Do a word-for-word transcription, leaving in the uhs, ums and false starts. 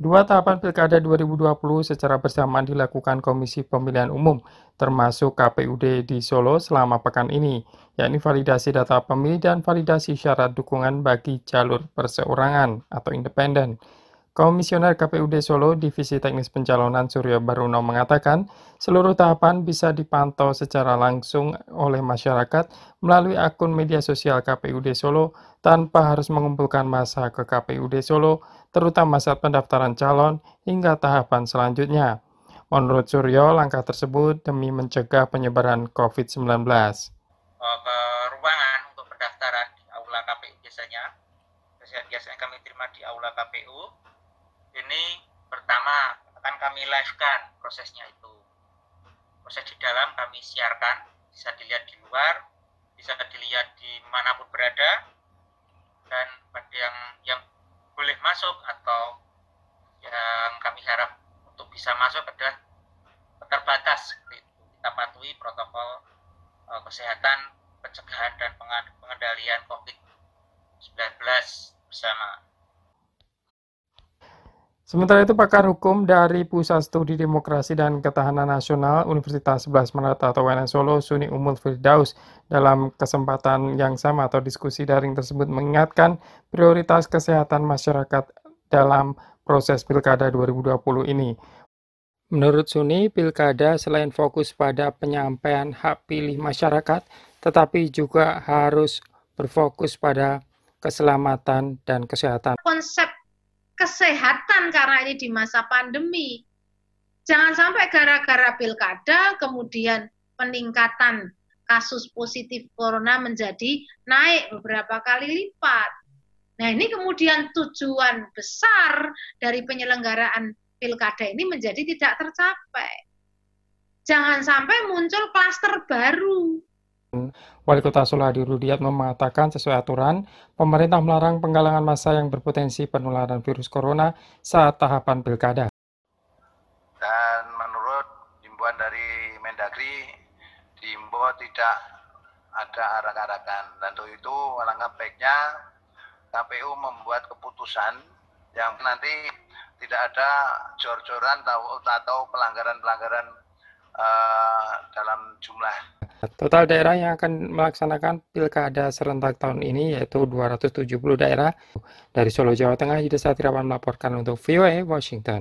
Dua tahapan Pilkada dua ribu dua puluh secara bersamaan dilakukan Komisi Pemilihan Umum, termasuk K P U D di Solo selama pekan ini, yakni validasi data pemilih dan validasi syarat dukungan bagi jalur perseorangan atau independen. Komisioner K P U D Solo Divisi Teknis Pencalonan Suryo Baruno mengatakan, seluruh tahapan bisa dipantau secara langsung oleh masyarakat melalui akun media sosial K P U D Solo tanpa harus mengumpulkan massa ke K P U D Solo, terutama saat pendaftaran calon hingga tahapan selanjutnya. Menurut Suryo, langkah tersebut demi mencegah penyebaran covid sembilan belas. Ke ruangan untuk pendaftaran di aula K P U biasanya, biasanya kami terima di aula K P U. Ini pertama akan kami live-kan prosesnya itu. Proses di dalam kami siarkan, bisa dilihat di luar, bisa dilihat di manapun berada, dan bagi yang yang boleh masuk atau yang kami harap untuk bisa masuk adalah terbatas. Kita patuhi protokol uh, kesehatan, pencegahan dan pengendalian covid sembilan belas bersama. Sementara itu, pakar hukum dari Pusat Studi Demokrasi dan Ketahanan Nasional Universitas sebelas Maret atau U N S Solo, Suni Umul Firdaus, dalam kesempatan yang sama atau diskusi daring tersebut mengingatkan prioritas kesehatan masyarakat dalam proses Pilkada dua ribu dua puluh ini. Menurut Suni, Pilkada selain fokus pada penyampaian hak pilih masyarakat, tetapi juga harus berfokus pada keselamatan dan kesehatan. Konsep kesehatan karena ini di masa pandemi. Jangan sampai gara-gara pilkada kemudian peningkatan kasus positif corona menjadi naik beberapa kali lipat. Nah, ini kemudian tujuan besar dari penyelenggaraan pilkada ini menjadi tidak tercapai. Jangan sampai muncul klaster baru. Wali Kota Solo Hadi Rudiatmo mengatakan sesuai aturan, pemerintah melarang penggalangan massa yang berpotensi penularan virus corona saat tahapan pilkada. Dan menurut himbauan dari Mendagri, diimbau tidak ada arak-arakan. Dan untuk itu, alangkah baiknya K P U membuat keputusan yang nanti tidak ada jor-joran atau pelanggaran-pelanggaran uh, dalam jumlah. Total daerah yang akan melaksanakan pilkada serentak tahun ini yaitu dua ratus tujuh puluh daerah. Dari Solo, Jawa Tengah, Yudha Satriawan melaporkan untuk V O A Washington.